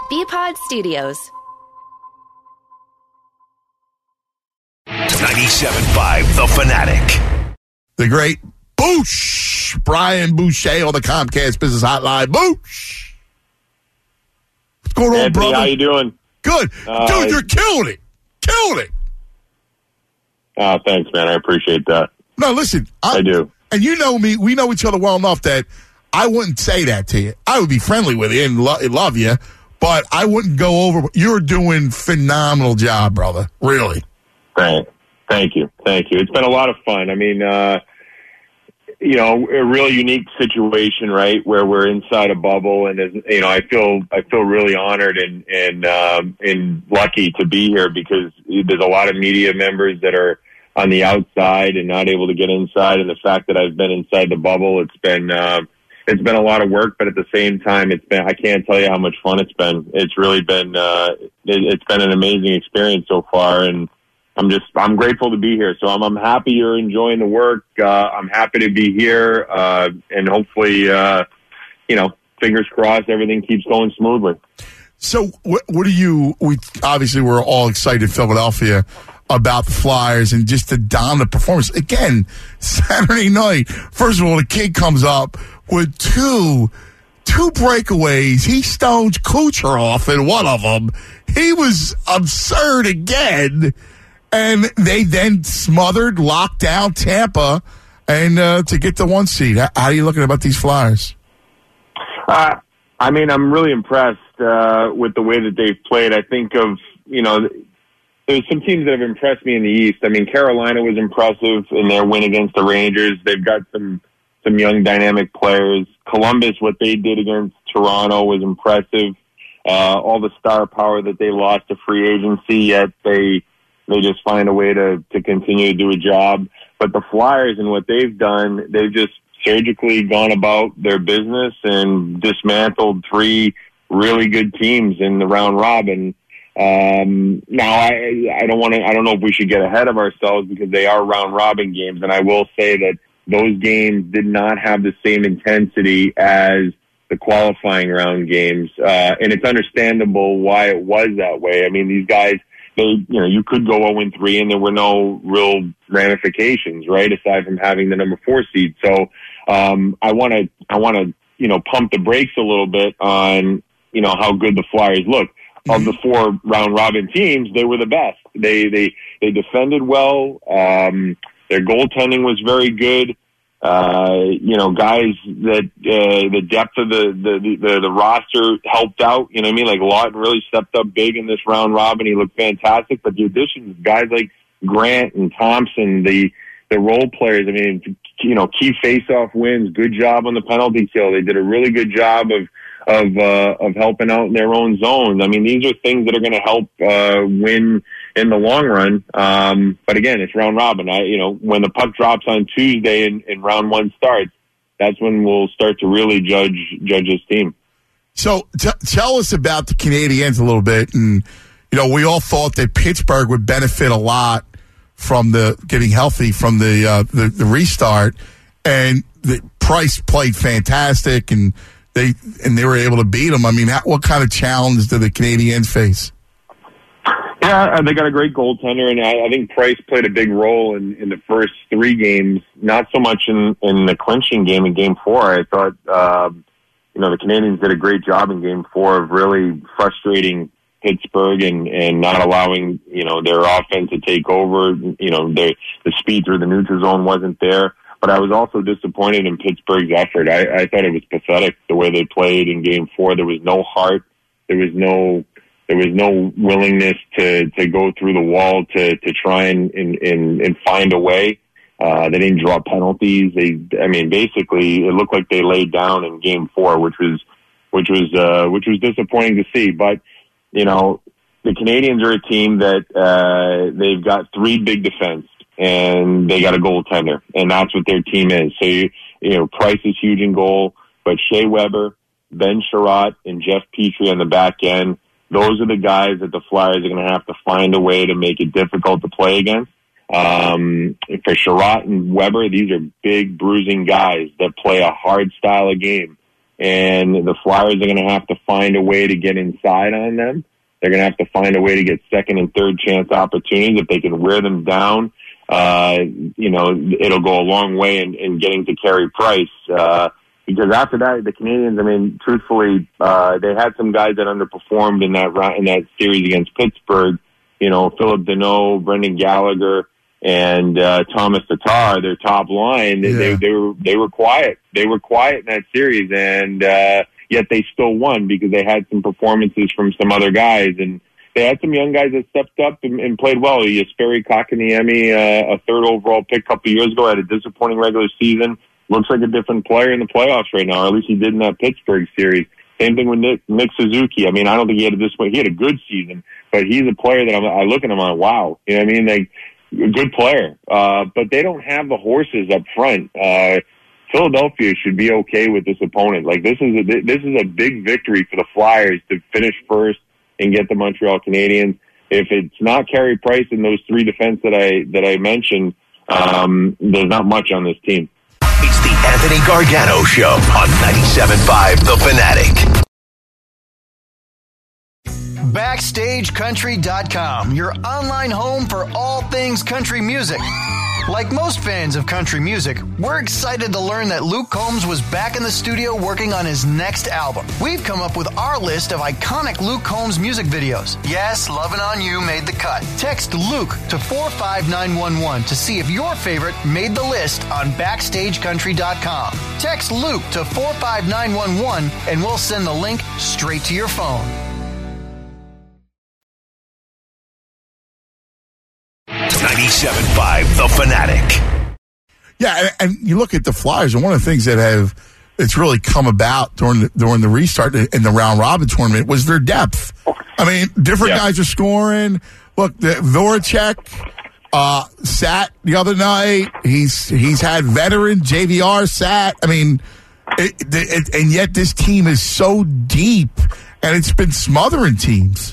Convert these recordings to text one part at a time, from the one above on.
BPod Studios. 97.5 The Fanatic. The great Boosh, Brian Boucher on the Comcast Business Hotline. Boosh. What's going on, Anthony, brother? how you doing? Good. Dude, you're killing it. Killing it. Oh, thanks, man. I appreciate that. No, listen. I do. And you know me. We know each other well enough that I wouldn't say that to you. I would be friendly with you and love you, but I wouldn't go over. You're doing phenomenal job, brother. Really. Thank you. It's been a lot of fun. I mean, a real unique situation, right, where we're inside a bubble, and I feel really honored and lucky to be here because there's a lot of media members that are on the outside and not able to get inside, and the fact that I've been inside the bubble, it's been a lot of work, but at the same time, I can't tell you how much fun it's been. It's really been it's been an amazing experience so far, and I'm grateful to be here. So I'm happy you're enjoying the work. I'm happy to be here, and hopefully, fingers crossed, everything keeps going smoothly. So what do you? Obviously we're all excited in Philadelphia about the Flyers and just the dominant performance again Saturday night. First of all, the kid comes up with two breakaways. He stones Kucherov in one of them. He was absurd again. And they then locked down Tampa and to get the 1 seed. How are you looking about these Flyers? I'm really impressed with the way that they've played. I think there's some teams that have impressed me in the East. I mean, Carolina was impressive in their win against the Rangers. They've got some young dynamic players. Columbus, what they did against Toronto was impressive. All the star power that they lost to free agency, yet they just find a way to continue to do a job. But the Flyers and what they've done, they've just surgically gone about their business and dismantled 3 really good teams in the round robin. Now I don't know if we should get ahead of ourselves because they are round robin games. And I will say that those games did not have the same intensity as the qualifying round games. And it's understandable why it was that way. I mean, these guys, you could go 0-3 and there were no real ramifications, right? Aside from having the number 4 seed. So, I want to, pump the brakes a little bit on, how good the Flyers look. Of the 4 round robin teams, they were the best. They defended well. Their goaltending was very good. Guys that, the depth of the roster helped out, you know what I mean? Like Lawton really stepped up big in this round robin. He looked fantastic, but the additions, guys like Grant and Thompson, the role players, I mean, key face-off wins, good job on the penalty kill. They did a really good job of helping out in their own zones. I mean, these are things that are going to help, win in the long run. But again, it's round robin. When the puck drops on Tuesday and round 1 starts, that's when we'll start to really judge this team. So tell us about the Canadiens a little bit. And, we all thought that Pittsburgh would benefit a lot from the getting healthy from the restart. And the Price played fantastic and they were able to beat them. I mean, what kind of challenge do the Canadiens face? Yeah, they got a great goaltender, and I think Price played a big role in the first 3 games, not so much in the clinching game in Game 4. I thought, the Canadiens did a great job in Game 4 of really frustrating Pittsburgh and not allowing, their offense to take over. The speed through the neutral zone wasn't there. But I was also disappointed in Pittsburgh's effort. I thought it was pathetic the way they played in Game 4. There was no heart. There was no willingness to go through the wall to try and find a way. They didn't draw penalties. Basically, it looked like they laid down in Game 4, which was disappointing to see. But the Canadiens are a team that they've got 3 big defense. And they got a goaltender, and that's what their team is. So, Price is huge in goal, but Shea Weber, Ben Sherratt, and Jeff Petrie on the back end, those are the guys that the Flyers are going to have to find a way to make it difficult to play against. For Sherratt and Weber, these are big, bruising guys that play a hard style of game. and the Flyers are going to have to find a way to get inside on them. They're going to have to find a way to get second and third chance opportunities. If they can wear them down, it'll go a long way in getting to Carey Price. Because after that, the Canadians, I mean, truthfully, they had some guys that underperformed in that series against Pittsburgh. Philip Deneau, Brendan Gallagher, and Thomas Tatar, their top line. Yeah. They were quiet. They were quiet in that series, and yet they still won because they had some performances from some other guys, and they had some young guys that stepped up and played well. Jesperi Kotkaniemi, a third overall pick a couple years ago, had a disappointing regular season. Looks like a different player in the playoffs right now, or at least he did in that Pittsburgh series. Same thing with Nick Suzuki. I mean, I don't think he had he had a good season, but he's a player that I look at him on, wow. You know what I mean? Like, a good player. But they don't have the horses up front. Philadelphia should be okay with this opponent. Like, this is a big victory for the Flyers to finish first and get the Montreal Canadiens. If it's not Carey Price and those three defense that I mentioned, there's not much on this team. It's the Anthony Gargano Show on 97.5 The Fanatic. BackstageCountry.com, your online home for all things country music. Like most fans of country music, we're excited to learn that Luke Combs was back in the studio working on his next album. We've come up with our list of iconic Luke Combs music videos. Yes, Lovin' On You made the cut. Text Luke to 45911 to see if your favorite made the list on BackstageCountry.com. Text Luke to 45911 and we'll send the link straight to your phone. 97.5 The Fanatic. Yeah, and you look at the Flyers, and one of the things that it's really come about during the restart in the round robin tournament was their depth. I mean, different guys are scoring. Look, Voracek sat the other night. He's had veteran JVR sat. I mean, and yet this team is so deep, and it's been smothering teams.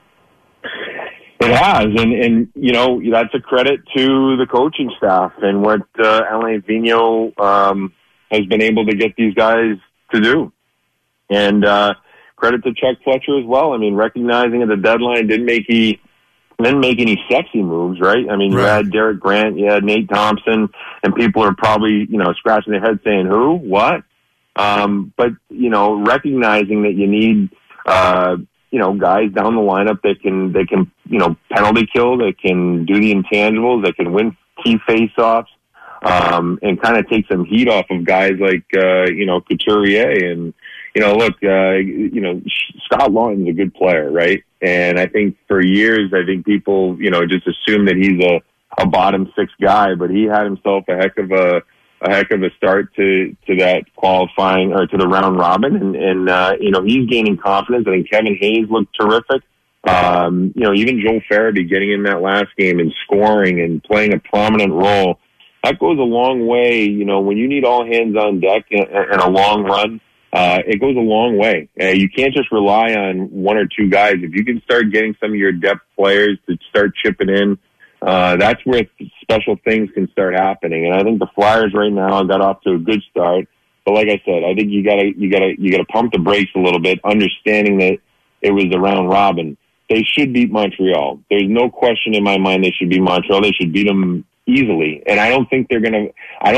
It has, and that's a credit to the coaching staff and what Alain Vigneault has been able to get these guys to do. And credit to Chuck Fletcher as well. I mean, recognizing at the deadline didn't make any sexy moves, right? I mean, you had Derek Grant, you had Nate Thompson, and people are probably, scratching their head saying, who? What? But, recognizing that you need guys down the lineup that can penalty kill, that can do the intangibles, that can win key face-offs, and kind of take some heat off of guys like, Couturier. And, Scott Laughton's a good player, right? And I think for years, people, just assume that he's a bottom six guy, but he had himself a heck of a start to that qualifying or to the round robin. And he's gaining confidence. I think Kevin Hayes looked terrific. Even Joel Farabee getting in that last game and scoring and playing a prominent role, that goes a long way. When you need all hands on deck in a long run, it goes a long way. You can't just rely on one or two guys. If you can start getting some of your depth players to start chipping in, that's where special things can start happening. And I think the Flyers right now got off to a good start. But like I said, I think you gotta pump the brakes a little bit, understanding that it was the round robin. They should beat Montreal. There's no question in my mind they should beat Montreal. They should beat them easily. And I don't think they're gonna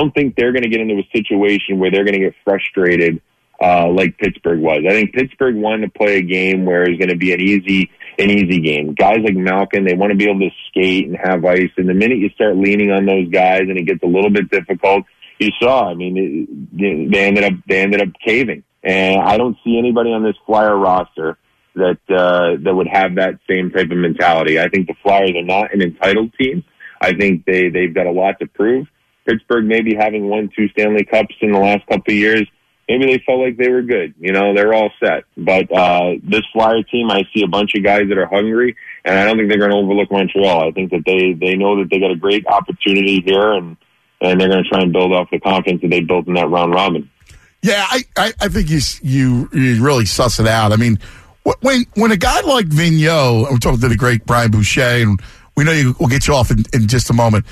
get into a situation where they're gonna get frustrated like Pittsburgh was. I think Pittsburgh wanted to play a game where it's going to be an easy game. Guys like Malkin, they want to be able to skate and have ice. And the minute you start leaning on those guys and it gets a little bit difficult, you saw. I mean, they ended up caving. And I don't see anybody on this Flyer roster that would have that same type of mentality. I think the Flyers are not an entitled team. I think they've got a lot to prove. Pittsburgh maybe having won 2 Stanley Cups in the last couple of years, maybe they felt like they were good. They're all set. But this Flyer team, I see a bunch of guys that are hungry, and I don't think they're going to overlook Montreal. I think that they know that they got a great opportunity here, and they're going to try and build off the confidence that they built in that round robin. Yeah, I think you really suss it out. I mean, when a guy like Vigneault, and we're talking to the great Brian Boucher, and we know we'll get you off in just a moment.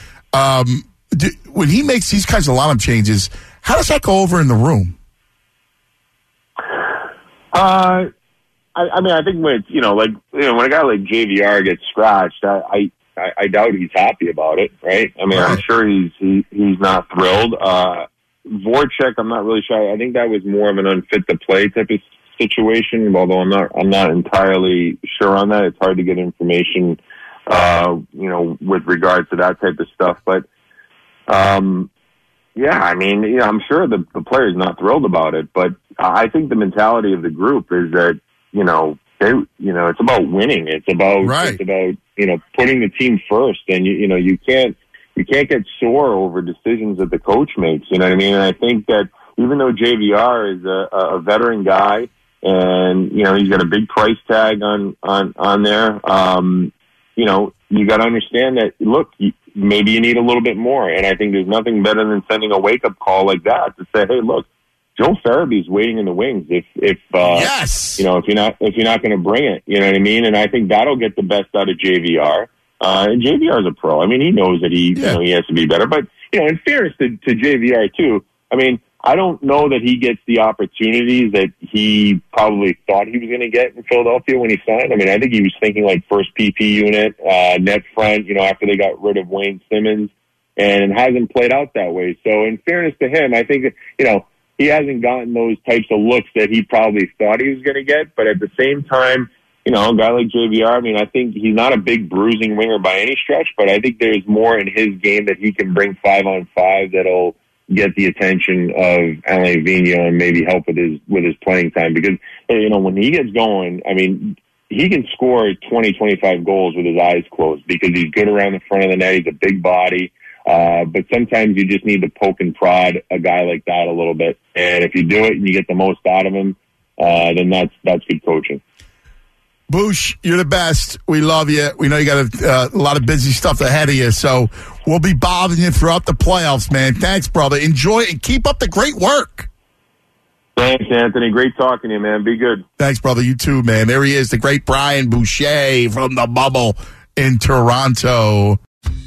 When he makes these kinds of lineup changes, how does that go over in the room? I mean, I think when when a guy like JVR gets scratched, I doubt he's happy about it, right? I mean, I'm sure he's not thrilled. Voracek, I'm not really sure. I think that was more of an unfit to play type of situation. Although I'm not entirely sure on that. It's hard to get information, with regard to that type of stuff. But yeah, I mean, I'm sure the player's not thrilled about it. But I think the mentality of the group is that it's about winning. It's about putting the team first, and you can't get sore over decisions that the coach makes. You know what I mean? And I think that even though JVR is a veteran guy, and he's got a big price tag on there, you got to understand that. Look, maybe you need a little bit more, and I think there's nothing better than sending a wake up call like that to say, hey, look, Joe Farabee's waiting in the wings. If you're not going to bring it, you know what I mean. And I think that'll get the best out of JVR. And JVR is a pro. I mean, he knows that he has to be better. But in fairness to JVR too, I mean, I don't know that he gets the opportunities that he probably thought he was going to get in Philadelphia when he signed. I mean, I think he was thinking like first PP unit, net front. After they got rid of Wayne Simmons, and it hasn't played out that way. So in fairness to him, I think that he hasn't gotten those types of looks that he probably thought he was going to get. But at the same time, a guy like JVR, I mean, I think he's not a big bruising winger by any stretch, but I think there's more in his game that he can bring 5-on-5 that'll get the attention of Alain Vigneault and maybe help with his playing time. Because, when he gets going, I mean, he can score 20, 25 goals with his eyes closed because he's good around the front of the net. He's a big body. But sometimes you just need to poke and prod a guy like that a little bit. And if you do it and you get the most out of him, then that's good coaching. Boosh, you're the best. We love you. We know you got a lot of busy stuff ahead of you, so we'll be bothering you throughout the playoffs, man. Thanks, brother. Enjoy and keep up the great work. Thanks, Anthony. Great talking to you, man. Be good. Thanks, brother. You too, man. There he is, the great Brian Boucher from the Bubble in Toronto.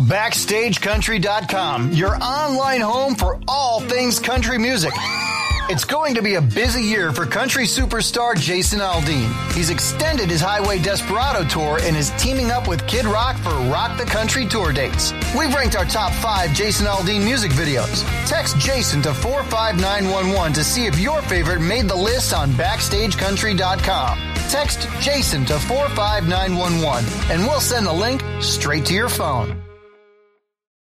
BackstageCountry.com, your online home for all things country music. It's going to be a busy year for country superstar Jason Aldean. He's extended his Highway Desperado tour and is teaming up with Kid Rock for Rock the Country tour dates. We've ranked our top 5 Jason Aldean music videos. Text Jason to 45911 to see if your favorite made the list on BackstageCountry.com. Text Jason to 45911 and we'll send the link straight to your phone.